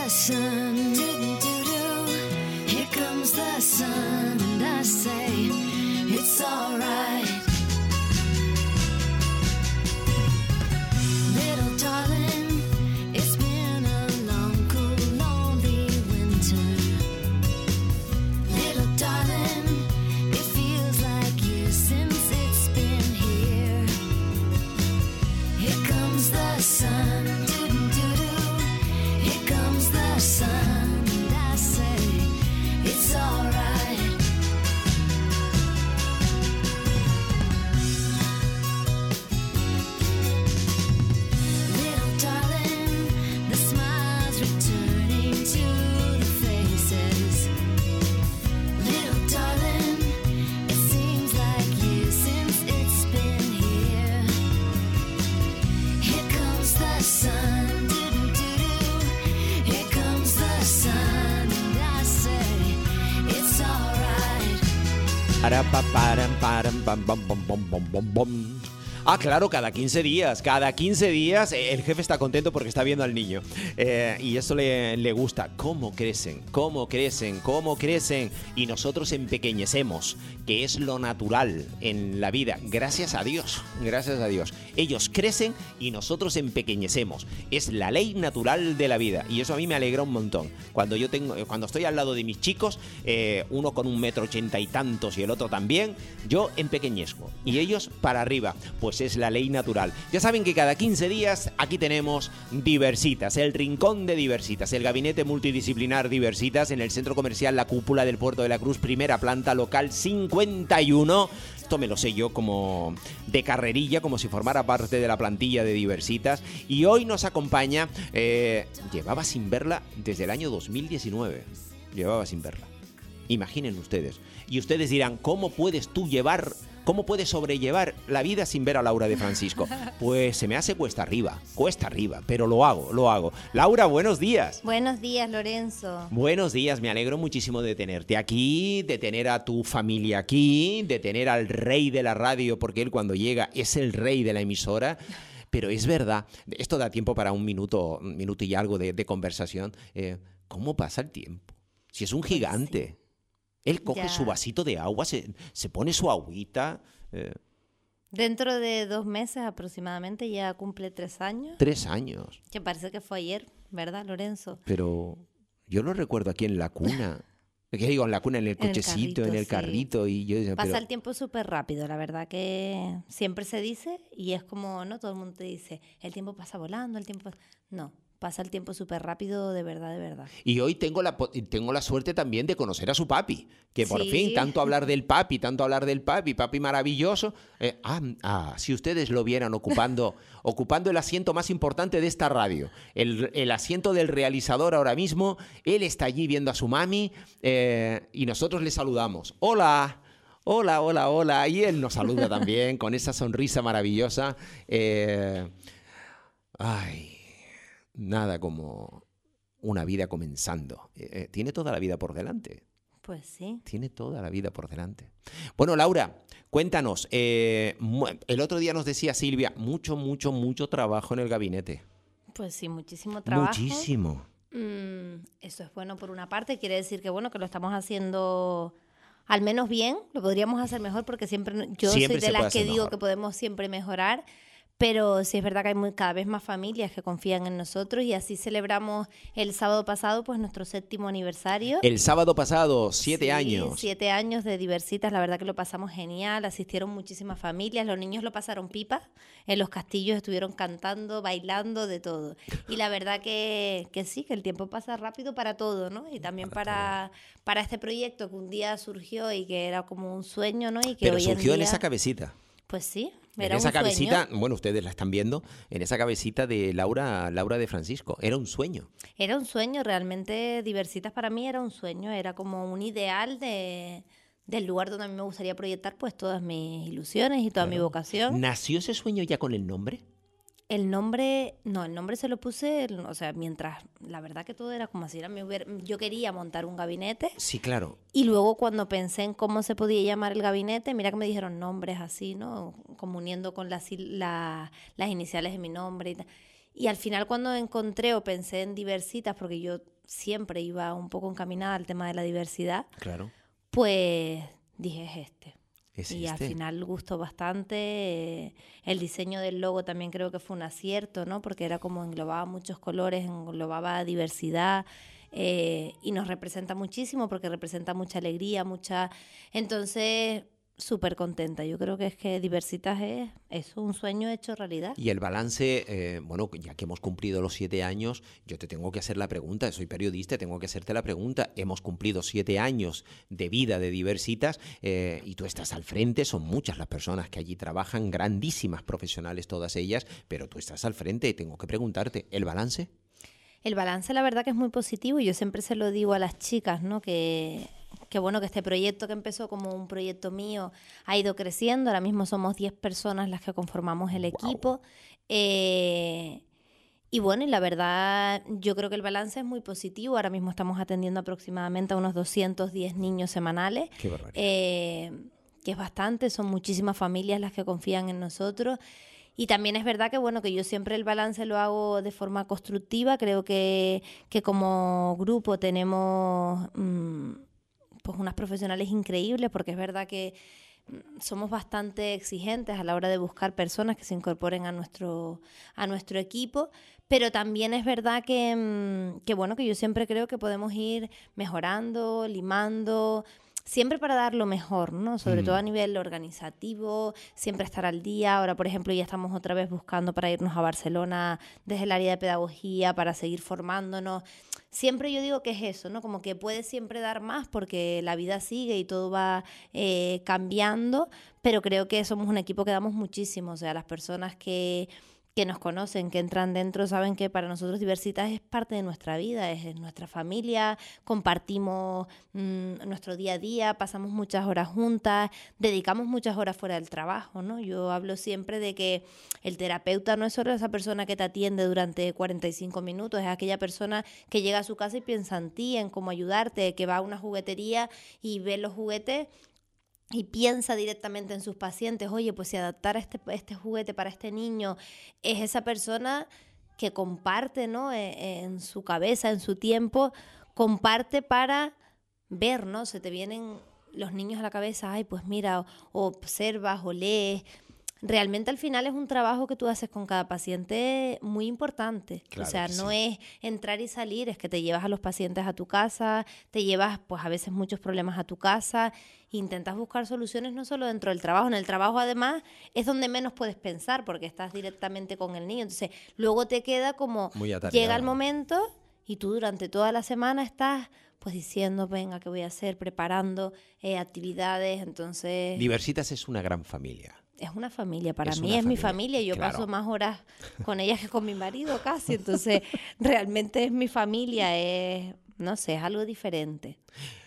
sun. Do-do-do. Here comes the sun. And I say, it's alright. Little darling, it's been a long, cool, lonely winter. Little darling, it feels like years since it's been here. Here comes the sun. Do-do-do. Here comes the sun. And I say, it's alright. Little darling, the smiles returning to the faces. Little darling, it seems like years since it's been here. Here comes the sun. Do-do-do-do. Here comes the sun. And I say, it's alright. Ah, claro, cada 15 días. Cada 15 días el jefe está contento porque está viendo al niño. Y eso le gusta. ¿Cómo crecen? ¿Cómo crecen? ¿Cómo crecen? Y nosotros empequeñecemos, que es lo natural en la vida. Gracias a Dios. Gracias a Dios. Ellos crecen y nosotros empequeñecemos. Es la ley natural de la vida. Y eso a mí me alegra un montón. Cuando estoy al lado de mis chicos, uno con 1,80 m y tantos y el otro también, yo empequeñezco. Y ellos para arriba. Pues es la ley natural. Ya saben que cada 15 días aquí tenemos Diversitas, el rincón de Diversitas, el gabinete multidisciplinar Diversitas en el centro comercial La Cúpula del Puerto de la Cruz, primera planta, local 51. Esto me lo sé yo como de carrerilla, como si formara parte de la plantilla de Diversitas. Y hoy nos acompaña, llevaba sin verla desde el año 2019. Llevaba sin verla. Imaginen ustedes. Y ustedes dirán, ¿cómo puedes sobrellevar la vida sin ver a Laura de Francisco? Pues se me hace cuesta arriba, pero lo hago. Laura, buenos días. Buenos días, Lorenzo. Buenos días, me alegro muchísimo de tenerte aquí, de tener a tu familia aquí, de tener al rey de la radio, porque él cuando llega es el rey de la emisora. Pero es verdad, esto da tiempo para un minuto y algo de conversación. ¿Cómo pasa el tiempo? Si es un gigante. Él coge su vasito de agua, se pone su agüita. Dentro de 2 meses aproximadamente ya cumple 3 años. 3 años. Que parece que fue ayer, ¿verdad, Lorenzo? Pero yo lo recuerdo aquí en la cuna. ¿Qué digo? En la cuna, en el cochecito, en el carrito. Sí. Y yo decía, pasa el tiempo súper rápido, la verdad que siempre se dice y es como, ¿no? Todo el mundo te dice, el tiempo pasa volando, No. Pasa el tiempo súper rápido, de verdad, de verdad. Y hoy tengo la suerte también de conocer a su papi, que por fin, tanto hablar del papi, papi maravilloso. Si ustedes lo vieran ocupando el asiento más importante de esta radio, el asiento del realizador ahora mismo, él está allí viendo a su mami y nosotros le saludamos. ¡Hola! Hola, hola, hola. Y él nos saluda también con esa sonrisa maravillosa. Nada como una vida comenzando. Tiene toda la vida por delante. Pues sí. Tiene toda la vida por delante. Bueno, Laura, cuéntanos. El otro día nos decía Silvia, mucho trabajo en el gabinete. Pues sí, muchísimo trabajo. Muchísimo. Eso es bueno por una parte. Quiere decir que, bueno, que lo estamos haciendo al menos bien. Lo podríamos hacer mejor porque yo soy de las que digo que podemos siempre mejorar. Pero sí es verdad que hay cada vez más familias que confían en nosotros y así celebramos el sábado pasado pues nuestro 7º aniversario. El sábado pasado, 7 años. 7 años de Diversitas, la verdad que lo pasamos genial, asistieron muchísimas familias, los niños lo pasaron pipa, en los castillos estuvieron cantando, bailando, de todo. Y la verdad que sí, que el tiempo pasa rápido para todo, ¿no? Y también para este proyecto que un día surgió y que era como un sueño, ¿no? Y que pero hoy surgió en esa cabecita. Pues sí. En esa cabecita, bueno, ustedes la están viendo, en esa cabecita de Laura de Francisco. Era un sueño. Era un sueño, realmente Diversitas para mí era un sueño, era como un ideal del lugar donde a mí me gustaría proyectar pues todas mis ilusiones y toda mi vocación. ¿Nació ese sueño ya con el nombre? El nombre se lo puse, o sea, mientras, la verdad que todo era como si yo quería montar un gabinete. Sí, claro. Y luego cuando pensé en cómo se podía llamar el gabinete, mira que me dijeron nombres así, ¿no? Como uniendo con las iniciales de mi nombre y tal. Y al final cuando encontré o pensé en Diversitas, porque yo siempre iba un poco encaminada al tema de la diversidad, claro, pues dije y al final gustó bastante. El diseño del logo también creo que fue un acierto, ¿no? Porque era como englobaba muchos colores, englobaba diversidad, y nos representa muchísimo porque representa mucha alegría, Entonces, súper contenta. Yo creo que es que Diversitas es un sueño hecho realidad. Y el balance, bueno, ya que hemos cumplido los 7 años, yo te tengo que hacer la pregunta, soy periodista, tengo que hacerte la pregunta. Hemos cumplido 7 años de vida de Diversitas, y tú estás al frente, son muchas las personas que allí trabajan, grandísimas profesionales todas ellas, pero tú estás al frente y tengo que preguntarte, ¿el balance? El balance, la verdad que es muy positivo, y yo siempre se lo digo a las chicas, ¿no? Que bueno, que este proyecto que empezó como un proyecto mío ha ido creciendo. Ahora mismo somos 10 personas las que conformamos el equipo. Y bueno, y la verdad, yo creo que el balance es muy positivo. Ahora mismo estamos atendiendo aproximadamente a unos 210 niños semanales. Qué barbaridad. Que es bastante, son muchísimas familias las que confían en nosotros. Y también es verdad que, bueno, que yo siempre el balance lo hago de forma constructiva. Creo que como grupo tenemos pues unas profesionales increíbles, porque es verdad que somos bastante exigentes a la hora de buscar personas que se incorporen a nuestro equipo, pero también es verdad que bueno, que yo siempre creo que podemos ir mejorando, limando, siempre para dar lo mejor, ¿no? Sobre todo a nivel organizativo, siempre estar al día. Ahora, por ejemplo, ya estamos otra vez buscando para irnos a Barcelona desde el área de pedagogía para seguir formándonos. Siempre yo digo que es eso, ¿no? Como que puedes siempre dar más porque la vida sigue y todo va cambiando, pero creo que somos un equipo que damos muchísimo. O sea, las personas que nos conocen, que entran dentro, saben que para nosotros Diversitas es parte de nuestra vida, es nuestra familia, compartimos nuestro día a día, pasamos muchas horas juntas, dedicamos muchas horas fuera del trabajo, ¿no? Yo hablo siempre de que el terapeuta no es solo esa persona que te atiende durante 45 minutos, es aquella persona que llega a su casa y piensa en ti, en cómo ayudarte, que va a una juguetería y ve los juguetes y piensa directamente en sus pacientes. Oye, pues si adaptar este juguete para este niño, es esa persona que comparte, ¿no? En su cabeza, en su tiempo, comparte para ver, ¿no? Se te vienen los niños a la cabeza, ay, pues mira, o observas o lees. Realmente al final es un trabajo que tú haces con cada paciente muy importante. Claro, o sea, no sí. es entrar y salir, es que te llevas a los pacientes a tu casa, te llevas pues a veces muchos problemas a tu casa, intentas buscar soluciones no solo dentro del trabajo. En el trabajo además es donde menos puedes pensar porque estás directamente con el niño. Entonces luego te queda como llega el momento y tú durante toda la semana estás pues diciendo, venga, ¿qué voy a hacer? Preparando actividades, entonces... Diversitas es una gran familia. Es una familia, para mí es mi familia. Yo paso más horas con ella que con mi marido casi, entonces realmente es mi familia, no sé, es algo diferente.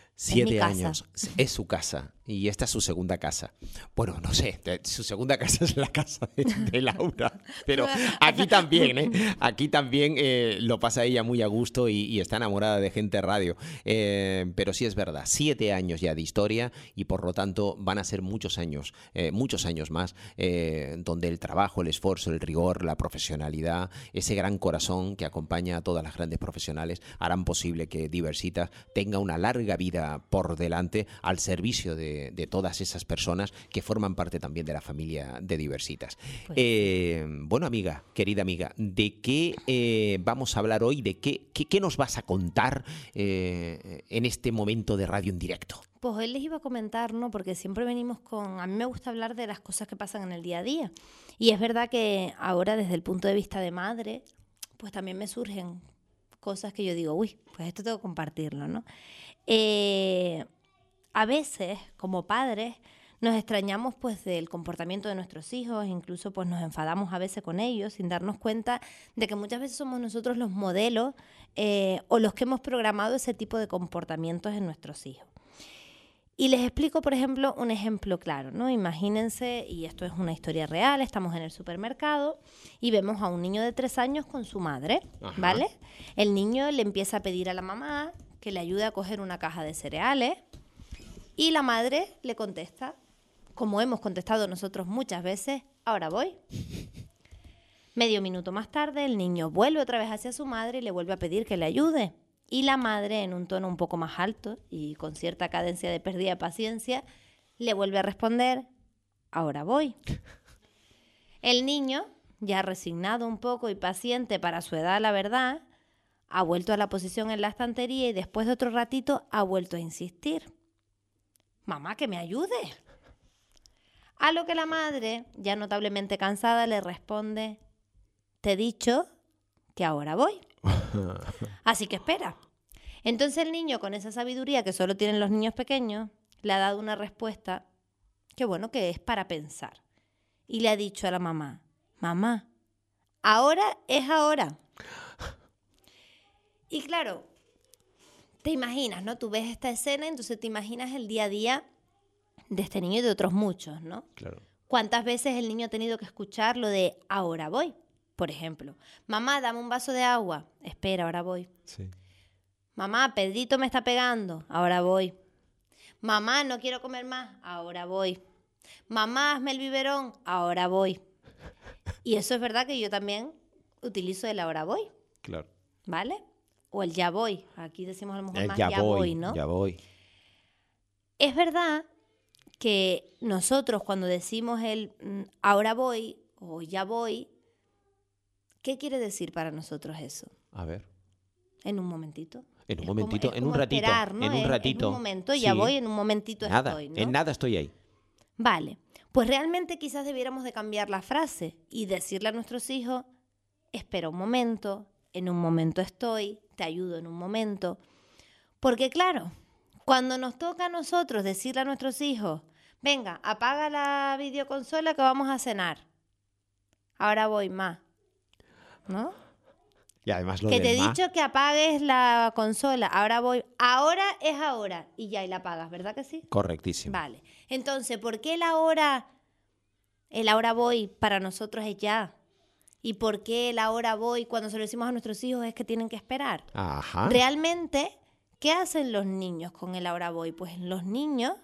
7 años, es su casa y esta es su segunda casa. Bueno, no sé, su segunda casa es la casa de Laura, pero aquí también, aquí también lo pasa ella muy a gusto y está enamorada de Gente Radio. Pero sí es verdad, 7 años ya de historia y por lo tanto van a ser muchos años más, donde el trabajo, el esfuerzo, el rigor, la profesionalidad, ese gran corazón que acompaña a todas las grandes profesionales harán posible que Diversitas tenga una larga vida por delante al servicio de todas esas personas que forman parte también de la familia de Diversitas. Pues, bueno, amiga, querida amiga, ¿de qué vamos a hablar hoy? ¿De qué nos vas a contar en este momento de radio en directo? Pues hoy les iba a comentar, ¿no? Porque siempre venimos a mí me gusta hablar de las cosas que pasan en el día a día. Y es verdad que ahora, desde el punto de vista de madre, pues también me surgen cosas que yo digo, uy, pues esto tengo que compartirlo, ¿no? A veces, como padres, nos extrañamos pues del comportamiento de nuestros hijos, incluso pues nos enfadamos a veces con ellos sin darnos cuenta de que muchas veces somos nosotros los modelos o los que hemos programado ese tipo de comportamientos en nuestros hijos. Y les explico, por ejemplo, un ejemplo claro, ¿no? Imagínense, y esto es una historia real, estamos en el supermercado y vemos a un niño de 3 años con su madre, ¿vale? El niño le empieza a pedir a la mamá que le ayude a coger una caja de cereales y la madre le contesta, como hemos contestado nosotros muchas veces, ahora voy. Medio minuto más tarde, el niño vuelve otra vez hacia su madre y le vuelve a pedir que le ayude. Y la madre, en un tono un poco más alto y con cierta cadencia de pérdida de paciencia, le vuelve a responder, ahora voy. El niño, ya resignado un poco y paciente para su edad, la verdad, ha vuelto a la posición en la estantería y después de otro ratito ha vuelto a insistir. Mamá, que me ayude. A lo que la madre, ya notablemente cansada, le responde, te he dicho que ahora voy. Así que espera. Entonces el niño, con esa sabiduría que solo tienen los niños pequeños, le ha dado una respuesta que bueno, que es para pensar. Y le ha dicho a la mamá, mamá, ahora es ahora. Y claro, te imaginas, ¿no? Tú ves esta escena, entonces te imaginas el día a día de este niño y de otros muchos, ¿no? Claro. ¿Cuántas veces el niño ha tenido que escuchar lo de ahora voy? Por ejemplo, mamá, dame un vaso de agua. Espera, ahora voy. Sí. Mamá, Pedrito me está pegando. Ahora voy. Mamá, no quiero comer más. Ahora voy. Mamá, hazme el biberón. Ahora voy. Y eso es verdad que yo también utilizo el ahora voy. Claro. ¿Vale? O el ya voy. Aquí decimos a lo mejor El más ya voy, ¿no? Ya voy. Es verdad que nosotros cuando decimos el ahora voy o ya voy, ¿qué quiere decir para nosotros eso? A ver. En un momentito. En un momentito, como en un ratito. esperar, ¿no? En un ratito. En un momento, ya Sí. voy, en un momentito Nada, estoy, ¿no? en nada estoy ahí. Vale, pues realmente quizás debiéramos de cambiar la frase y decirle a nuestros hijos, espera un momento, en un momento estoy, te ayudo en un momento. Porque claro, cuando nos toca a nosotros decirle a nuestros hijos, venga, apaga la videoconsola que vamos a cenar. Ahora voy más, ¿no? Y además lo Que del te he más, dicho que apagues la consola, ahora voy, ahora es ahora, y ya, y la apagas, ¿verdad que sí? correctísimo. Vale, entonces, ¿por qué el ahora voy para nosotros es ya? ¿Y por qué el ahora voy cuando se lo decimos a nuestros hijos es que tienen que esperar? Ajá. Realmente, ¿qué hacen los niños con el ahora voy? Pues los niños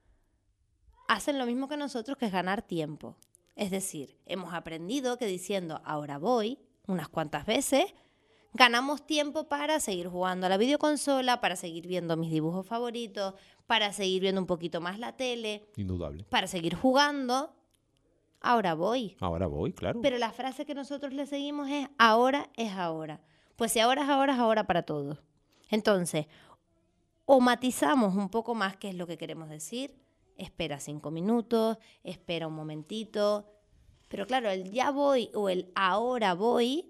hacen lo mismo que nosotros, que es ganar tiempo. Es decir, hemos aprendido que diciendo ahora voy unas cuantas veces, ganamos tiempo para seguir jugando a la videoconsola, para seguir viendo mis dibujos favoritos, para seguir viendo un poquito más la tele, Indudable. para seguir jugando. Ahora voy. Ahora voy, claro. Pero la frase que nosotros le seguimos es ahora es ahora. Pues si ahora es ahora para todos. Entonces, o matizamos un poco más qué es lo que queremos decir. Espera 5 minutos, espera un momentito. Pero claro, el ya voy o el ahora voy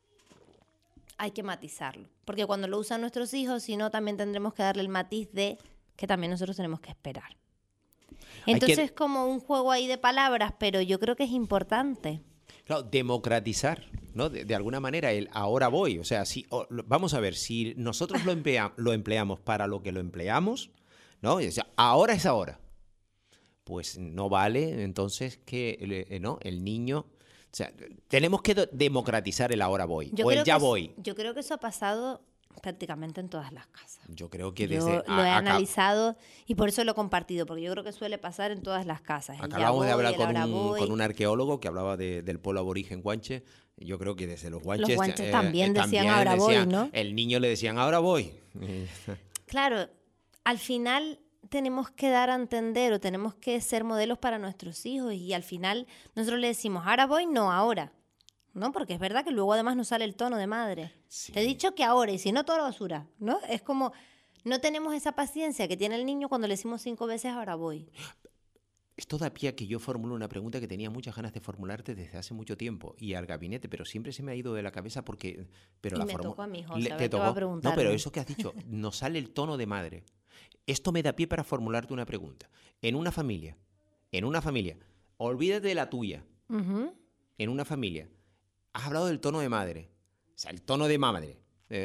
hay que matizarlo. Porque cuando lo usan nuestros hijos, si no, también tendremos que darle el matiz de que también nosotros tenemos que esperar. Entonces es como un juego ahí de palabras, pero yo creo que es importante. Claro, democratizar, ¿no? De alguna manera el ahora voy. O sea, vamos a ver, si nosotros lo empleamos para lo que lo empleamos, ¿no? O sea, ahora es ahora. Pues no vale, entonces, que ¿no? El niño... O sea, tenemos que democratizar el ahora voy o el ya voy. Yo creo que eso ha pasado prácticamente en todas las casas. Yo creo que Yo lo he analizado y por eso lo he compartido, porque yo creo que suele pasar en todas las casas. Acabamos de hablar con un arqueólogo que hablaba del pueblo aborigen guanche. Yo creo que desde los guanches... Los guanches también decían ahora voy, ¿no? El niño le decían ahora voy. Claro, al final tenemos que dar a entender o tenemos que ser modelos para nuestros hijos y al final nosotros le decimos ahora voy, no ahora. ¿No? Porque es verdad que luego además nos sale el tono de madre. Sí. Te he dicho que ahora, y si no, toda la basura, ¿no? Es como, no tenemos esa paciencia que tiene el niño cuando le decimos 5 veces ahora voy. Esto da pie a que yo formulo una pregunta que tenía muchas ganas de formularte desde hace mucho tiempo y al gabinete, pero siempre se me ha ido de la cabeza porque... Pero y la me tocó a mí, José, te tocó. tocó. Va a preguntarme. No, pero eso que has dicho, nos sale el tono de madre. Esto me da pie para formularte una pregunta. En una familia, olvídate de la tuya. Uh-huh. En una familia, has hablado del tono de madre. O sea, el tono de madre.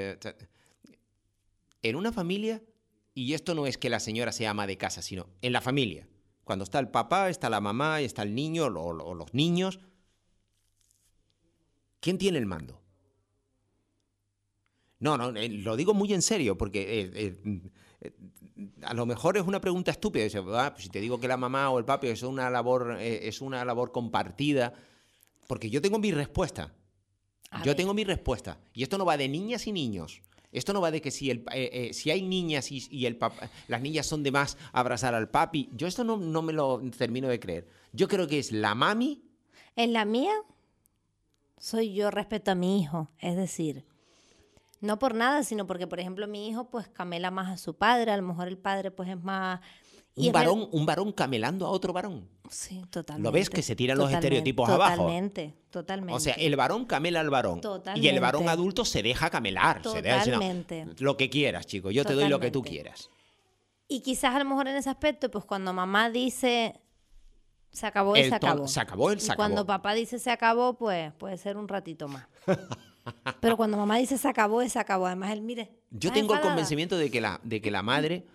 En una familia, y esto no es que la señora sea ama de casa, sino en la familia. Cuando está el papá, está la mamá, está el niño o los niños. ¿Quién tiene el mando? No, lo digo muy en serio, porque a lo mejor es una pregunta estúpida. Pues si te digo que la mamá o el papi es una labor compartida, porque yo tengo mi respuesta. Yo tengo mi respuesta. Y esto no va de niñas y niños. Esto no va de que si hay niñas y el papá, las niñas son de más abrazar al papi. Yo esto no me lo termino de creer. Yo creo que es la mami. En la mía soy yo respecto a mi hijo. Es decir, no por nada, sino porque, por ejemplo, mi hijo pues camela más a su padre. A lo mejor el padre pues es más... Un varón camelando a otro varón. Sí, totalmente. ¿Lo ves? Que se tiran los estereotipos abajo. Totalmente. O sea, el varón camela al varón. Totalmente. Y el varón adulto se deja camelar. Totalmente. Lo que quieras, chico. Yo te doy lo que tú quieras. Y quizás a lo mejor en ese aspecto, pues cuando mamá dice se acabó, se acabó. Se acabó, se acabó. Cuando papá dice se acabó, pues puede ser un ratito más. Pero cuando mamá dice se acabó, se acabó. Además, él, mire. Yo tengo el convencimiento de que la madre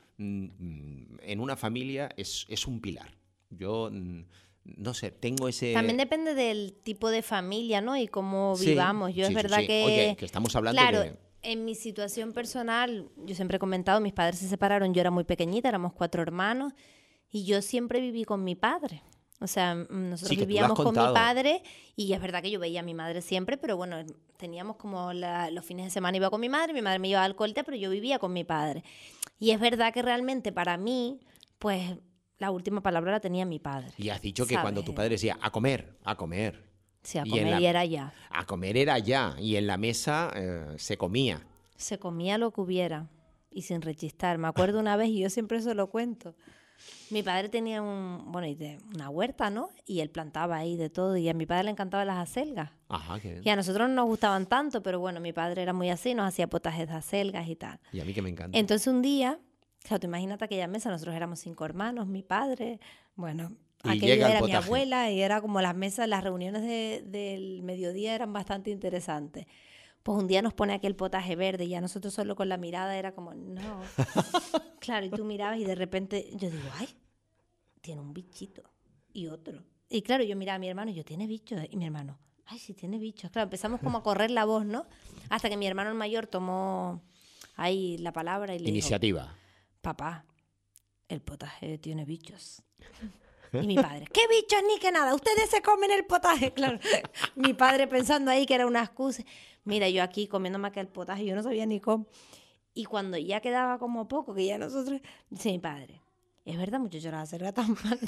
en una familia es un pilar. Yo no sé, tengo ese... También depende del tipo de familia, ¿no? Y cómo vivamos. Yo es verdad que... Oye, que estamos hablando de... En mi situación personal, yo siempre he comentado, mis padres se separaron, yo era muy pequeñita, éramos 4 hermanos, y yo siempre viví con mi padre. O sea, nosotros vivíamos con mi padre, y es verdad que yo veía a mi madre siempre, pero bueno, teníamos como los fines de semana iba con mi madre me llevaba al colte, pero yo vivía con mi padre. Y es verdad que realmente para mí, pues... La última palabra la tenía mi padre. Y has dicho que cuando tu padre decía, a comer. Sí, a comer y era ya. A comer era ya. Y en la mesa se comía. Se comía lo que hubiera. Y sin rechistar. Me acuerdo una vez, y yo siempre eso lo cuento. Mi padre tenía una huerta, ¿no? Y él plantaba ahí de todo. Y a mi padre le encantaban las acelgas. Ajá, qué bien. Y a nosotros no nos gustaban tanto, pero bueno, mi padre era muy así, nos hacía potajes de acelgas y tal. Y a mí que me encanta. Entonces un día... Claro, tú imagínate aquella mesa, nosotros éramos 5 hermanos, mi padre, bueno, aquel día era mi abuela y era como las mesas, las reuniones del mediodía eran bastante interesantes. Pues un día nos pone aquel potaje verde y ya nosotros solo con la mirada era como, no. Claro, y tú mirabas y de repente yo digo, ay, tiene un bichito y otro. Y claro, yo miraba a mi hermano y yo, ¿tiene bichos? Y mi hermano, ay, sí, tiene bichos. Claro, empezamos como a correr la voz, ¿no? Hasta que mi hermano el mayor tomó ahí la palabra y le Iniciativa. dijo, papá, el potaje tiene bichos. Y mi padre, ¿qué bichos ni que nada? Ustedes se comen el potaje. Claro, mi padre pensando ahí que era una excusa. Mira, yo aquí comiéndome aquel potaje, yo no sabía ni cómo. Y cuando ya quedaba como poco, que ya nosotros... Dice mi padre, es verdad, muchachos, la acelga tan mal.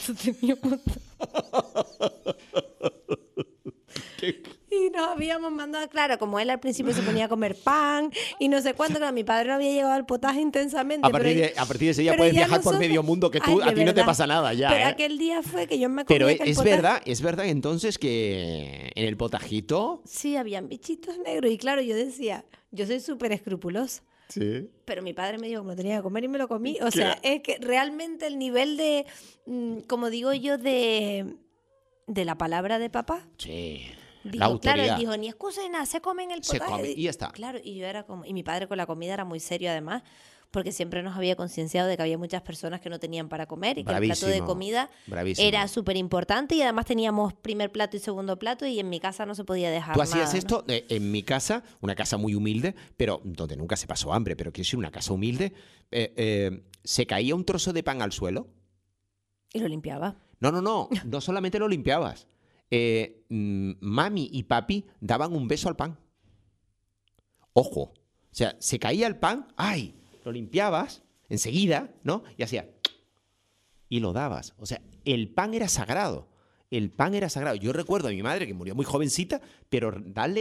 Y nos habíamos mandado, claro, como él al principio se ponía a comer pan y no sé cuánto, claro, mi padre no había llegado al potaje intensamente. A partir de ese día puedes viajar por medio mundo, que tú, a ti no te pasa nada ya. Pero aquel día fue que yo me comí aquel potaje. Es verdad entonces que en el potajito... Sí, habían bichitos negros y claro, yo decía, yo soy súper escrupulosa. Sí. Pero mi padre me dijo que me lo tenía que comer y me lo comí. O sea, es que realmente el nivel de, como digo yo, de la palabra de papá. Sí. Dijo, la autoridad. Claro, él dijo, ni excusa ni nada, se comen el potaje. Se come y ya está. Claro, y yo era como... Y mi padre con la comida era muy serio además, porque siempre nos había concienciado de que había muchas personas que no tenían para comer y que el plato de comida era súper importante y además teníamos primer plato y segundo plato y en mi casa no se podía dejar nada. ¿Tú hacías esto? ¿No? En mi casa, una casa muy humilde, pero donde nunca se pasó hambre, pero quiero decir, una casa humilde, se caía un trozo de pan al suelo. Y lo limpiaba. No solamente lo limpiabas. Mami y papi daban un beso al pan. Ojo. O sea, se caía el pan, ¡ay! Lo limpiabas enseguida, ¿no? Y hacía... Y lo dabas. O sea, el pan era sagrado. El pan era sagrado. Yo recuerdo a mi madre, que murió muy jovencita, pero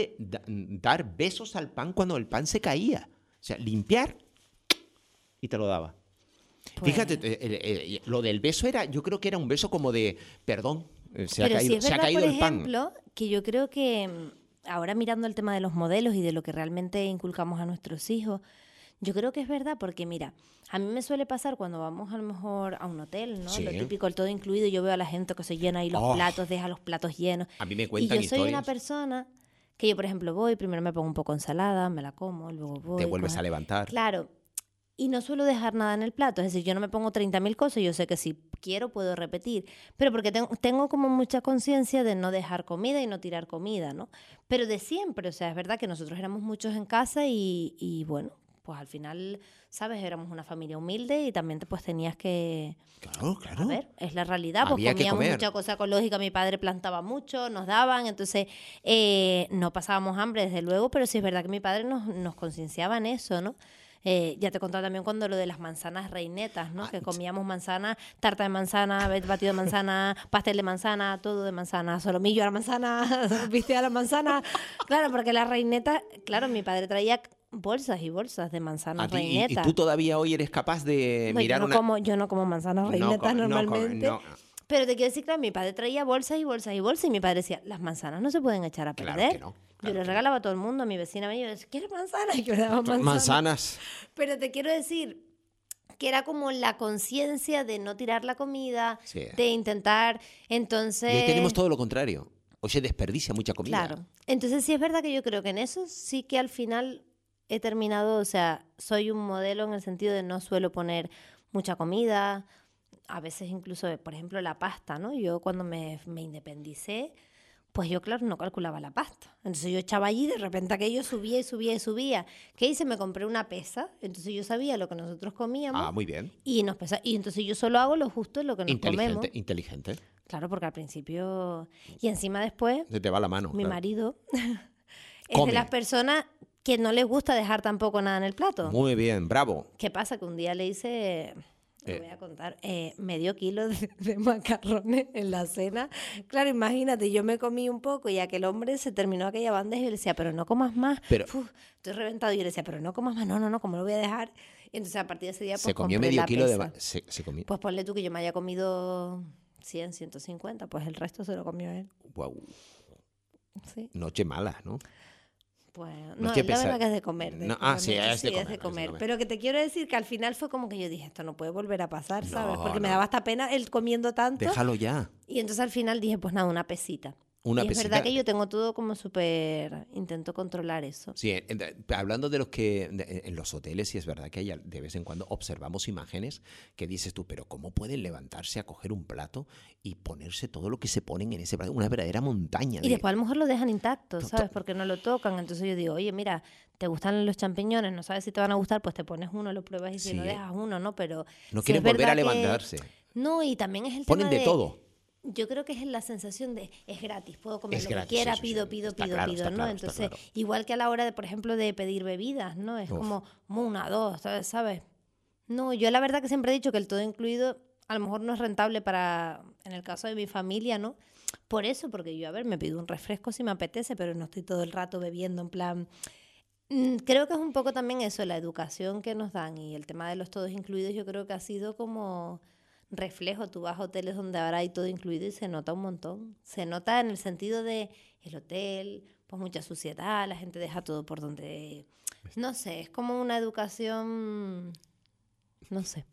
dar besos al pan cuando el pan se caía. O sea, limpiar y te lo daba. Pues... Fíjate, lo del beso era... Yo creo que era un beso como de... Perdón. Se ha caído el pan. Por ejemplo, que yo creo que ahora mirando el tema de los modelos y de lo que realmente inculcamos a nuestros hijos, yo creo que es verdad porque mira, a mí me suele pasar cuando vamos a lo mejor a un hotel, ¿no? Sí. Lo típico, el todo incluido, yo veo a la gente que se llena ahí los platos, deja los platos llenos. A mí me cuentan historias. Y yo soy una persona que yo, por ejemplo, voy, primero me pongo un poco ensalada, me la como, luego voy. Te vuelves a levantar. Claro. Y no suelo dejar nada en el plato. Es decir, yo no me pongo 30.000 cosas. Yo sé que si quiero puedo repetir. Pero porque tengo como mucha conciencia de no dejar comida y no tirar comida, ¿no? Pero de siempre. O sea, es verdad que nosotros éramos muchos en casa y bueno, pues al final, ¿sabes? Éramos una familia humilde y también pues tenías que... Claro. A ver, es la realidad, pues Había que comíamos comer. mucha cosa ecológica, mi padre plantaba mucho, nos daban, entonces no pasábamos hambre, desde luego, pero sí es verdad que mi padre nos concienciaba en eso, ¿no? Ya te he contado también cuando lo de las manzanas reinetas, ¿no? Que comíamos manzana, tarta de manzana, batido de manzana, pastel de manzana, todo de manzana, solomillo a la manzana, viste a la manzana. Claro, porque las reinetas, claro, mi padre traía bolsas y bolsas de manzanas reinetas. ¿Y tú todavía hoy eres capaz de mirar yo no como manzanas reinetas normalmente. No. Pero te quiero decir, claro, mi padre traía bolsas y bolsas y bolsas y mi padre decía, las manzanas no se pueden echar a perder. Claro que no. Yo le regalaba a todo el mundo, a mi vecina me decía, ¿quieres manzanas? Y yo le daba manzanas. Pero te quiero decir que era como la conciencia de no tirar la comida, Sí. de intentar, entonces... Y hoy tenemos todo lo contrario. Hoy se desperdicia mucha comida. Claro. Entonces sí es verdad que yo creo que en eso sí que al final he terminado, o sea, soy un modelo en el sentido de no suelo poner mucha comida, a veces incluso, por ejemplo, la pasta, ¿no? Yo cuando me independicé, pues yo, claro, no calculaba la pasta. Entonces yo echaba allí, de repente aquello subía y subía y subía. ¿Qué hice? Me compré una pesa, entonces yo sabía lo que nosotros comíamos. Ah, muy bien. Y entonces yo solo hago lo justo en lo que nos comemos. Inteligente. Claro, porque al principio... Y encima después... Se te va la mano. Mi claro. marido es Come. de las personas que no les gusta dejar tampoco nada en el plato. Muy bien, bravo. ¿Qué pasa? Que un día le hice... Te voy a contar, medio kilo de macarrones en la cena. Claro, imagínate, yo me comí un poco y aquel hombre se terminó aquella bandeja y le decía, pero no comas más. Estoy reventado. Y yo le decía, pero no comas más. No, ¿cómo lo voy a dejar? Y entonces a partir de ese día pues se comió compré medio la kilo pesa. se comió. Pues ponle tú que yo me haya comido 100, 150, pues el resto se lo comió él. Wow. Sí. Noche mala, ¿no? Pues No no, es que la verdad que es de comer. es de comer. Pero que te quiero decir que al final fue como que yo dije, esto no puede volver a pasar, ¿sabes? No, Porque me no. daba hasta pena él comiendo tanto. Déjalo ya. Y entonces al final dije, pues nada, una pesita. Una y pesita. es verdad que yo tengo todo como súper... Intento controlar eso. Sí, hablando de los que en los hoteles, sí es verdad que hay, de vez en cuando observamos imágenes que dices tú, pero ¿cómo pueden levantarse a coger un plato y ponerse todo lo que se ponen en ese plato? Una verdadera montaña. Y después a lo mejor lo dejan intacto, ¿sabes? Porque no lo tocan. Entonces yo digo, oye, mira, ¿te gustan los champiñones? No sabes si te van a gustar, pues te pones uno, lo pruebas y si no dejas uno, ¿no? Pero no sí quieren volver a verdad levantarse. No, y también es el Ponen tema de todo. Yo creo que es la sensación de es gratis, puedo comer Es lo gratis, que quiera, sí. pido, Está claro, ¿no? está claro. Entonces, igual que a la hora de, por ejemplo, de pedir bebidas, ¿no? Es como una, dos, ¿sabes? No, yo la verdad que siempre he dicho que el todo incluido a lo mejor no es rentable para, en el caso de mi familia, ¿no? Por eso, porque yo, a ver, me pido un refresco si me apetece, pero no estoy todo el rato bebiendo en plan... Creo que es un poco también eso, la educación que nos dan y el tema de los todos incluidos, yo creo que ha sido como... reflejo. Tú vas a hoteles donde ahora hay todo incluido y se nota un montón. Se nota en el sentido de el hotel, pues mucha suciedad, la gente deja todo por donde... No sé, es como una educación... No sé.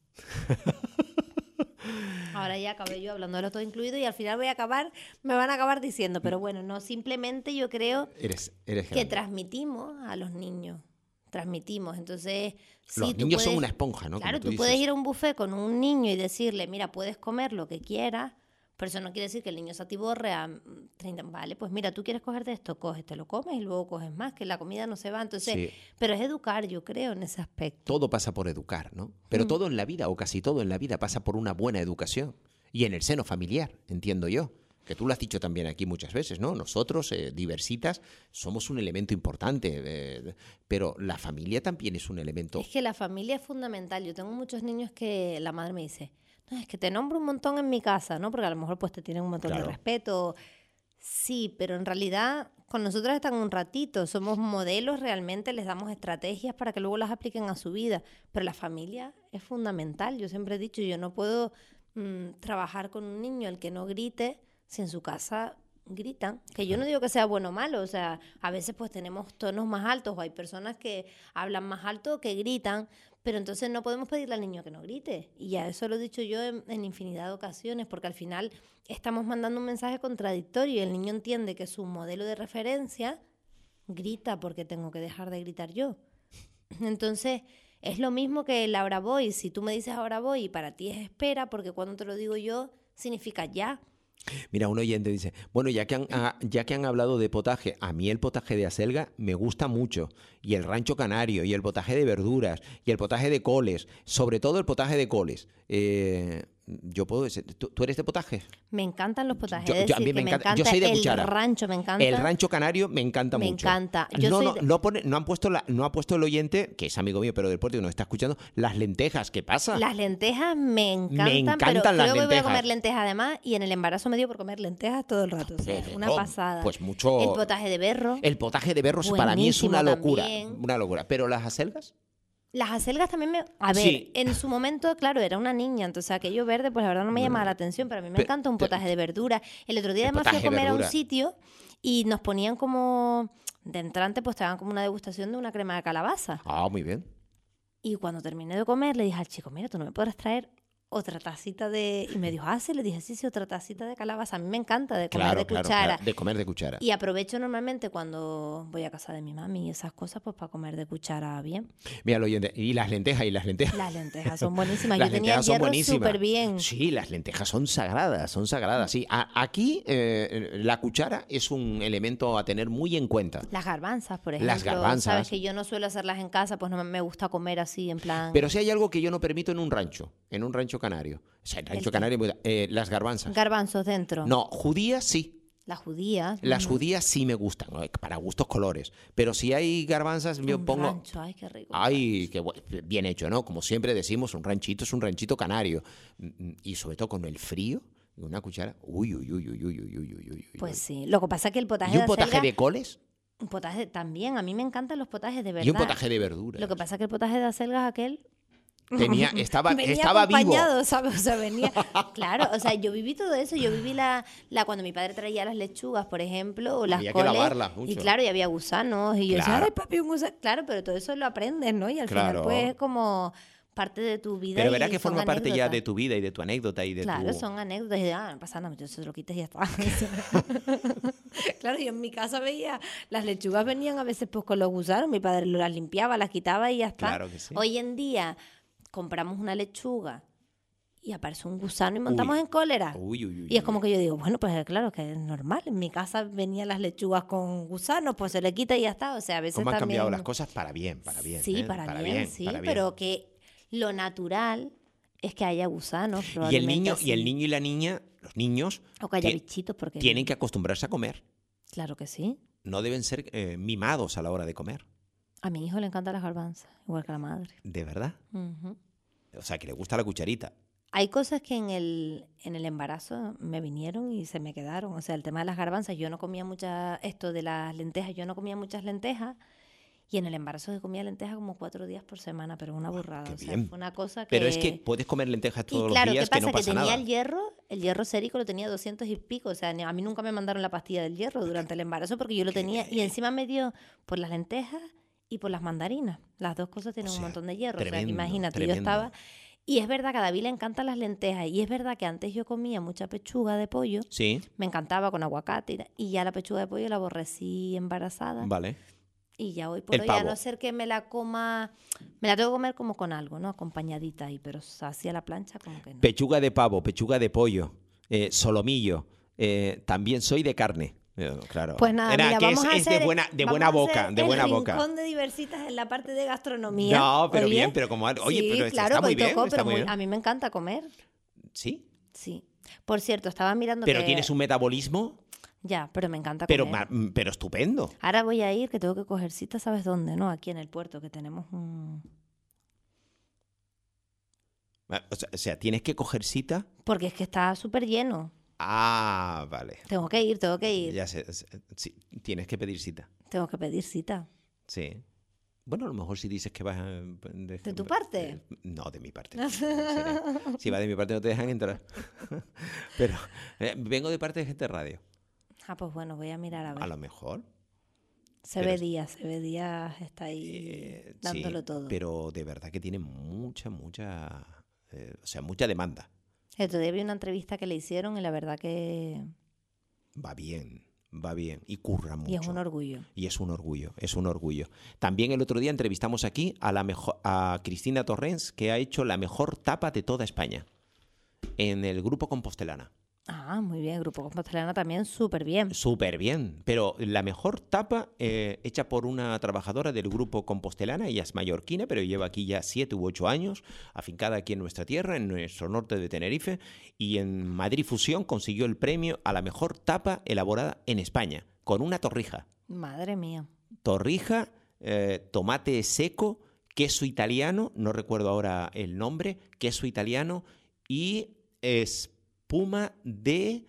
Ahora ya acabé yo hablando de lo todo incluido y al final me van a acabar diciendo, pero bueno, no, simplemente yo creo que transmitimos a los niños. Transmitimos, entonces... Los niños son una esponja, ¿no? Claro, Como tú puedes ir a un buffet con un niño y decirle, mira, puedes comer lo que quieras, pero eso no quiere decir que el niño se atiborre a 30, vale, pues mira, tú quieres cogerte esto, coges, te lo comes y luego coges más, que la comida no se va, entonces... Sí. Pero es educar, yo creo, en ese aspecto. Todo pasa por educar, ¿no? Pero todo en la vida, o casi todo en la vida, pasa por una buena educación. Y en el seno familiar, entiendo yo. Que tú lo has dicho también aquí muchas veces, ¿no? Nosotros, Diversitas, somos un elemento importante, pero la familia también es un elemento... Es que la familia es fundamental. Yo tengo muchos niños que la madre me dice, no, es que te nombro un montón en mi casa, ¿no? Porque a lo mejor pues te tienen un montón de respeto. Sí, pero en realidad con nosotros están un ratito, somos modelos, realmente les damos estrategias para que luego las apliquen a su vida. Pero la familia es fundamental. Yo siempre he dicho, yo no puedo trabajar con un niño el que no grite si en su casa gritan, que yo no digo que sea bueno o malo, o sea, a veces pues tenemos tonos más altos o hay personas que hablan más alto que gritan, pero entonces no podemos pedirle al niño que no grite. Y ya eso lo he dicho yo en infinidad de ocasiones, porque al final estamos mandando un mensaje contradictorio y el niño entiende que su modelo de referencia grita porque tengo que dejar de gritar yo. Entonces, es lo mismo que el ahora voy. Si tú me dices ahora voy y para ti es espera, porque cuando te lo digo yo significa ya. Mira, un oyente dice, bueno, ya que han hablado de potaje, a mí el potaje de acelga me gusta mucho, y el rancho canario, y el potaje de verduras, y el potaje de coles, sobre todo el potaje de coles. Yo puedo decir, ¿tú eres de potaje? Me encantan los potajes. A mí me encanta. Yo soy de cuchara. El rancho me encanta. El rancho canario me encanta mucho. Me encanta. No ha puesto el oyente, que es amigo mío, pero del puerto y nos está escuchando, las lentejas. ¿Qué pasa? Las lentejas me encantan, me encantan pero las creo que voy a lentejas. comer lentejas además, y en el embarazo me dio por comer lentejas todo el rato. O sea, una pasada. Pues mucho. El potaje de berro. El potaje de berro para mí es una locura. También. Una locura. Pero las acelgas. Las acelgas también A ver, Sí. en su momento, claro, era una niña, entonces aquello verde, pues la verdad no me llamaba la atención, pero a mí me encanta un potaje de verdura. El otro día además fui a comer a un sitio y nos ponían como, de entrante, pues te daban como una degustación de una crema de calabaza. Ah, muy bien. Y cuando terminé de comer, le dije al chico, mira, tú no me podrás traer otra tacita de... Y me dijo, sí, le dije, sí, otra tacita de calabaza. A mí me encanta de comer de cuchara. Claro, de comer de cuchara. Y aprovecho normalmente cuando voy a casa de mi mami y esas cosas, pues para comer de cuchara bien. Mira, oyente, y las lentejas. Las lentejas son buenísimas. Las Yo tenía el hierro súper bien. Sí, las lentejas son sagradas, sí. Aquí la cuchara es un elemento a tener muy en cuenta. Las garbanzas, por ejemplo. Las garbanzas. Sabes que yo no suelo hacerlas en casa, pues no me gusta comer así en plan... Pero sí hay algo que yo no permito en un rancho canario. O sea, el rancho canario, las garbanzas. Garbanzos dentro. No, judías sí. Las judías. Las judías sí me gustan, para gustos colores. Pero si hay garbanzas, yo pongo... rancho, ay, qué rico. Ay, qué bien hecho, ¿no? Como siempre decimos, un ranchito es un ranchito canario. Y sobre todo con el frío, una cuchara... Uy. Pues sí. Lo que pasa es que el potaje ¿Y un de potaje acelga, de coles? un potaje también. A mí me encantan los potajes de verdad. Y un potaje de verduras. Lo que pasa es que el potaje de acelgas aquel... Estaba acompañado, vivo. ¿sabes? O sea, venía... Claro, o sea, yo viví todo eso. Yo viví cuando mi padre traía las lechugas, por ejemplo, o las Había coles. que lavarlas mucho. Y claro, y había gusanos. Y yo decía, Claro. ay, papi, un gusano. Claro, pero todo eso lo aprendes, ¿no? Y al Claro. final, pues, es como parte de tu vida. Pero verás y que son forma parte ya anécdotas. de tu vida y de tu anécdota y de Claro, tu... son anécdotas. Y no pasa nada, yo se lo quites y ya está. Claro, yo en mi casa veía, las lechugas venían a veces pues con los gusanos, mi padre las limpiaba, las quitaba y ya está. Claro que sí. Hoy en día compramos una lechuga y aparece un gusano y montamos en cólera. Y es como que yo digo, bueno, pues claro que es normal. En mi casa venían las lechugas con gusanos, pues se le quita y ya está. O sea, a veces ¿Cómo han también... cambiado las cosas para bien? Sí, para bien, sí, pero que lo natural es que haya gusanos, Y el niño sí. y la niña, los niños, O que haya bichitos, porque... tienen que acostumbrarse a comer. Claro que sí. No deben ser mimados a la hora de comer. A mi hijo le encantan las garbanzas, igual que a la madre. ¿De verdad? Ujú. O sea, que le gusta la cucharita. Hay cosas que en el embarazo me vinieron y se me quedaron. O sea, el tema de las garbanzas, yo no comía esto de las lentejas, yo no comía muchas lentejas. Y en el embarazo se comía lentejas como 4 días por semana, pero una burrada. Qué O sea, bien. fue una cosa que... Pero es que puedes comer lentejas todos claro, los días, ¿qué pasa? que no pasa tenía nada. el hierro sérico lo tenía 200 y pico. O sea, a mí nunca me mandaron la pastilla del hierro durante el embarazo porque yo lo tenía. Y encima me dio por las lentejas y por las mandarinas. Las dos cosas tienen un montón de hierro. O sea, que tremendo, imagínate, yo tremendo. estaba... Y es verdad que a David le encantan las lentejas. Y es verdad que antes yo comía mucha pechuga de pollo. Sí, Me encantaba con aguacate. Y ya la pechuga de pollo la aborrecí embarazada. vale. Y ya hoy por El hoy, pavo. a no ser que me la coma... Me la tengo que comer como con algo, ¿no? Acompañadita ahí. Pero así a la plancha como que no. Pechuga de pavo, pechuga de pollo, solomillo. También soy de carne. Claro. Pues nada, mira, que vamos a es hacer, de buena vamos a boca, hacer de buena el boca. rincón de diversitas en la parte de gastronomía. No, pero Oye, bien, pero como... Oye, sí, pero claro, está muy que hoy bien, tocó, está pero muy bien. a mí me encanta comer. ¿Sí? Sí. Por cierto, estaba mirando Pero que... tienes un metabolismo, Ya, pero me encanta pero, comer. pero estupendo. Ahora voy a ir, que tengo que coger cita, ¿sabes dónde? ¿No? Aquí en el puerto, que tenemos un... O sea, tienes que coger cita. Porque es que está súper lleno. Ah, vale. Tengo que ir. Ya sé, sí, tienes que pedir cita. Tengo que pedir cita. Sí. Bueno, a lo mejor si dices que vas... ¿De tu parte? No, de mi parte. Si vas de mi parte no te dejan entrar. Pero vengo de parte de Gente Radio. Ah, pues bueno, voy a mirar a ver. A lo mejor. Se ve Díaz está ahí dándolo sí, todo. Pero de verdad que tiene mucha demanda. El otro día vi una entrevista que le hicieron y la verdad que... Va bien. Y curra mucho. Y es un orgullo. Y es un orgullo. También el otro día entrevistamos aquí a Cristina Torrens, que ha hecho la mejor tapa de toda España en el Grupo Compostelana. Ah, muy bien. Grupo Compostelana también súper bien. Súper bien. Pero la mejor tapa hecha por una trabajadora del Grupo Compostelana, ella es mallorquina, pero lleva aquí ya 7 u 8 años, afincada aquí en nuestra tierra, en nuestro norte de Tenerife, y en Madrid Fusión consiguió el premio a la mejor tapa elaborada en España, con una torrija. Madre mía. Torrija, tomate seco, queso italiano, no recuerdo ahora el nombre, queso italiano y espuma de...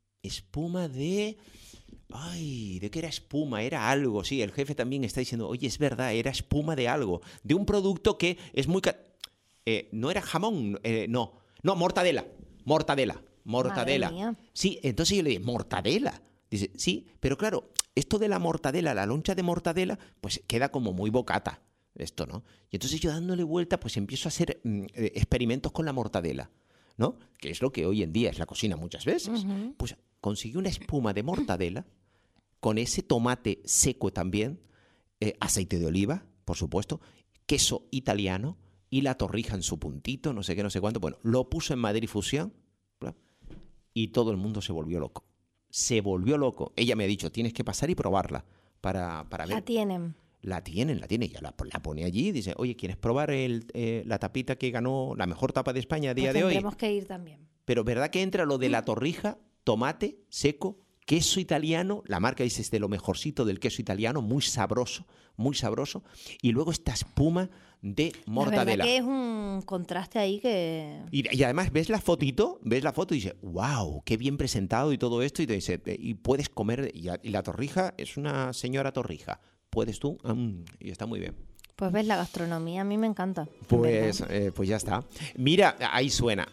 Ay, ¿de qué era espuma? Era algo, sí, el jefe también está diciendo, oye, es verdad, era espuma de algo, de un producto que es muy... no era jamón, no, mortadela. Madre mía. Sí, entonces yo le dije, ¿mortadela? Dice, sí, pero claro, esto de la mortadela, la loncha de mortadela, pues queda como muy bocata, esto, ¿no? Y entonces yo dándole vuelta, pues empiezo a hacer experimentos con la mortadela, ¿no? Que es lo que hoy en día es la cocina muchas veces. Ujú. Pues conseguí una espuma de mortadela con ese tomate seco también, aceite de oliva, por supuesto, queso italiano y la torrija en su puntito, no sé qué, no sé cuánto. Bueno, lo puso en Madrid Fusión y todo el mundo se volvió loco. Se volvió loco. Ella me ha dicho, tienes que pasar y probarla para ver. La tienen. La tienen. Ya la pone allí y dice, oye, ¿quieres probar la tapita que ganó la mejor tapa de España a día de hoy? Tendremos que ir también. Pero ¿verdad que entra lo de la torrija, tomate seco, queso italiano? La marca dice es de lo mejorcito del queso italiano, muy sabroso. Y luego esta espuma de mortadela. La verdad que es un contraste ahí que... Y además ves la foto y dices, wow, qué bien presentado y todo esto. Y te dice, y puedes comer, y la torrija es una señora torrija. Puedes tú, y está muy bien. Pues ves, la gastronomía a mí me encanta. Pues ya está. Mira, ahí suena.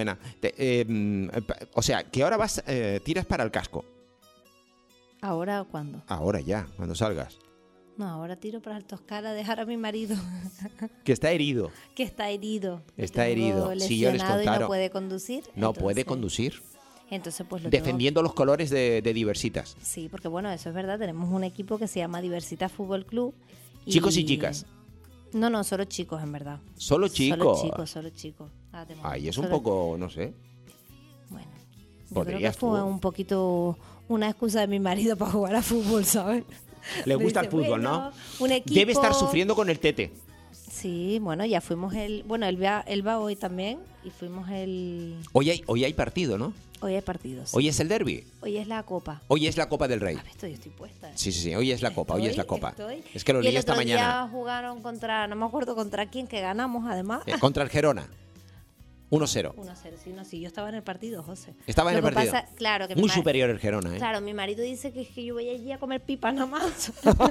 O sea, que ahora tiras para el casco. ¿Ahora o cuándo? Ahora ya, cuando salgas. No, ahora tiro para el Toscana a dejar a mi marido. Que está herido. Que está herido. Está herido. Sí, yo les lesionado y contaron. no puede conducir. No puede conducir. Entonces, pues lo Defendiendo los colores de Diversitas. Sí, porque bueno, eso es verdad. Tenemos un equipo que se llama Diversitas Fútbol Club. Chicos y chicas. No, solo chicos, en verdad. Solo chicos. Solo chicos. Ahí es un poco, no sé. Bueno, yo creo que Podrías fue tú. un poquito una excusa de mi marido para jugar a fútbol, ¿sabes? Le Me gusta el dice, fútbol, bueno, ¿no? un equipo... Debe estar sufriendo con el tete. Sí, bueno, ya fuimos Bueno, él va hoy también y fuimos Hoy hay partido, ¿no? Hoy hay partidos. Hoy es el derbi. Hoy es la Copa. Hoy es la Copa del Rey. A ver, yo estoy puesta. Sí, hoy es la Copa, hoy es la Copa. Estoy. Es que lo leí esta mañana. Y el otro día jugaron no me acuerdo contra quién, que ganamos además. Contra el Gerona. 1-0. 1-0, sí, yo estaba en el partido, José. Estaba en el partido. Claro, que muy superior el Gerona, ¿eh? Claro, mi marido dice que es que yo voy allí a comer pipas nada más.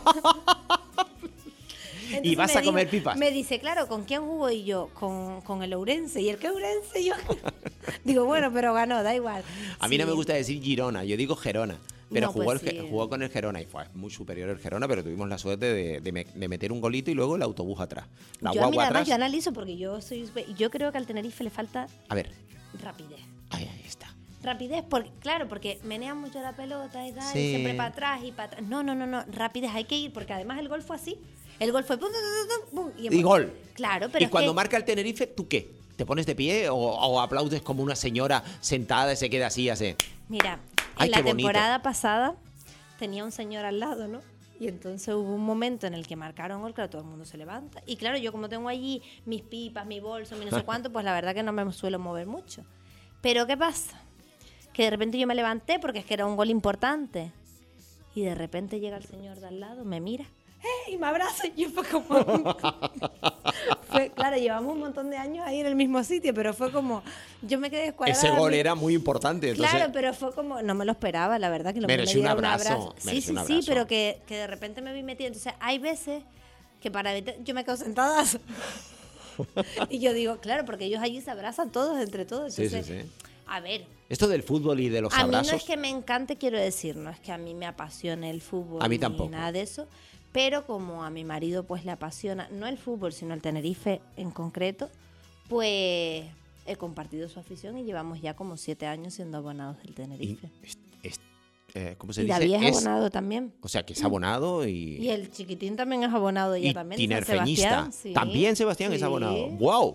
Entonces ¿Y vas a comer pipas? Me dice, claro, ¿con quién jugó? Y yo, con el Ourense. ¿Y el qué Ourense? Y yo digo, bueno, pero ganó, da igual. A mí no me gusta decir Girona, yo digo Gerona. Pero No, jugó, pues sí. jugó con el Gerona y fue muy superior el Gerona, pero tuvimos la suerte de meter un golito y luego el autobús atrás. La Yo, guagua mira, además, atrás. yo analizo porque yo creo que al Tenerife le falta A ver, rapidez. ahí está. Rapidez, porque menean mucho la pelota y tal, Sí. y siempre para atrás y para atrás. No, rapidez, hay que ir, porque además el gol fue así. El gol fue pum, pum, pum, Y gol. Claro, pero Y es cuando que, marca el Tenerife, ¿tú qué? ¿Te pones de pie o aplaudes como una señora sentada y se queda así, así? mira, Ay, en la qué bonito. temporada pasada tenía un señor al lado, ¿no? Y entonces hubo un momento en el que marcaron gol, claro, todo el mundo se levanta. Y claro, yo como tengo allí mis pipas, mi bolso, mi no sé cuánto, pues la verdad que no me suelo mover mucho. Pero ¿qué pasa? Que de repente yo me levanté porque es que era un gol importante. Y de repente llega el señor de al lado, me mira, y me abraza. Y yo fue como... claro, llevamos un montón de años ahí en el mismo sitio, pero fue como... Yo me quedé descuadrada. Ese gol era muy importante. Entonces... Claro, pero fue como... No me lo esperaba, la verdad, que lo Mereció me diera un abrazo, Sí, mereció un sí, abrazo. pero que de repente me vi metida. Entonces, hay veces que para evitar... Yo me quedo sentada y yo digo, claro, porque ellos allí se abrazan todos, entre todos. Entonces, Sí. a ver... Esto del fútbol y de los A abrazos... mí no es que me encante, quiero decir, no es que a mí me apasione el fútbol A mí ni tampoco. nada de eso, pero como a mi marido pues le apasiona, no el fútbol, sino el Tenerife en concreto, pues he compartido su afición y llevamos ya como 7 años siendo abonados del Tenerife. ¿Cómo se Y dice? David es abonado también. O sea, que es abonado Y el chiquitín también es abonado ya y también. tinerfeñista. Sebastián, sí. También Sebastián es Sí. abonado. ¡Wow!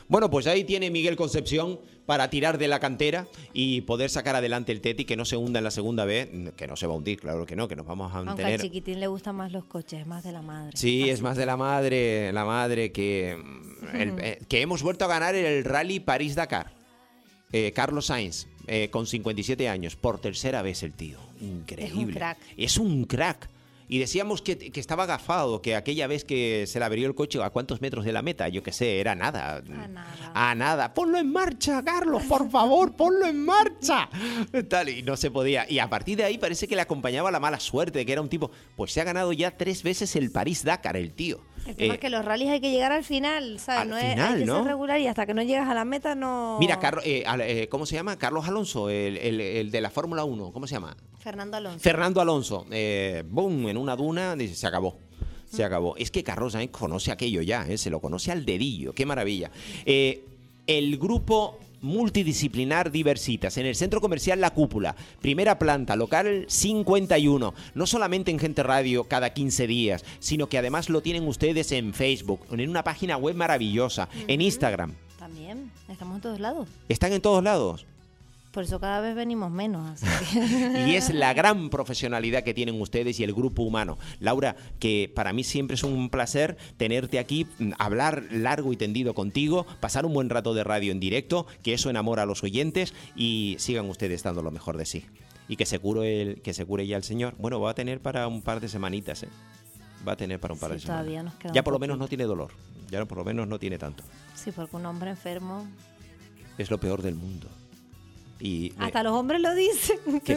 Bueno, pues ahí tiene Miguel Concepción para tirar de la cantera y poder sacar adelante el Teti, que no se hunda en la segunda vez, que no se va a hundir, claro que no, que nos vamos a mantener. Aunque al chiquitín le gustan más los coches, es más de la madre. Sí, es más de la madre que hemos vuelto a ganar el Rally París-Dakar. Carlos Sainz, con 57 años, por tercera vez el tío. Increíble. Es un crack. Es un crack. Y decíamos que estaba agafado, que aquella vez que se le averió el coche, ¿a cuántos metros de la meta? Yo qué sé, era nada. A nada. Ponlo en marcha, Carlos, por favor, ponlo en marcha. Tal, y no se podía. Y a partir de ahí parece que le acompañaba la mala suerte, que era un tipo... Pues se ha ganado ya 3 veces el París-Dakar, el tío. El tema es que los rallies hay que llegar al final, ¿sabes? Al no final, hay que ¿no? ser regular y hasta que no llegas a la meta no... Mira, ¿cómo se llama? Carlos Alonso, el de la Fórmula 1, ¿cómo se llama? Fernando Alonso. Boom, en una duna, dice, se acabó. Se acabó. Es que Carlos Sainz conoce aquello ya, se lo conoce al dedillo. ¡Qué maravilla! El grupo multidisciplinar Diversitas, en el Centro Comercial La Cúpula, primera planta, local 51. No solamente en Gente Radio cada 15 días, sino que además lo tienen ustedes en Facebook, en una página web maravillosa, en Instagram. También, estamos en todos lados. ¿Están en todos lados? Por eso cada vez venimos menos. Así que... Y es la gran profesionalidad que tienen ustedes y el grupo humano. Laura, que para mí siempre es un placer tenerte aquí, hablar largo y tendido contigo, pasar un buen rato de radio en directo, que eso enamora a los oyentes y sigan ustedes dando lo mejor de sí. Y que se cure ya el Señor. Bueno, va a tener para un par de semanitas, Va a tener para un par de semanas. Todavía nos queda ya por lo menos no tiene dolor. Ya por lo menos no tiene tanto. Sí, porque un hombre enfermo... Es lo peor del mundo. Y hasta los hombres lo dicen.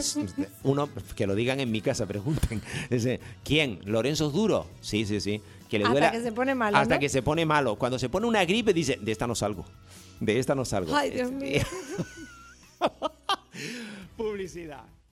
Que lo digan en mi casa, pregunten. ¿Quién? ¿Lorenzo es duro? Sí. Que le duela, hasta que se pone malo, hasta ¿no? que se pone malo. Cuando se pone una gripe dice, de esta no salgo. De esta no salgo. Ay, Dios mío. Publicidad.